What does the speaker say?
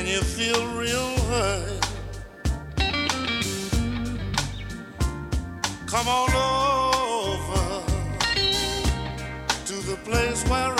you feel real hurt, come on over to the place where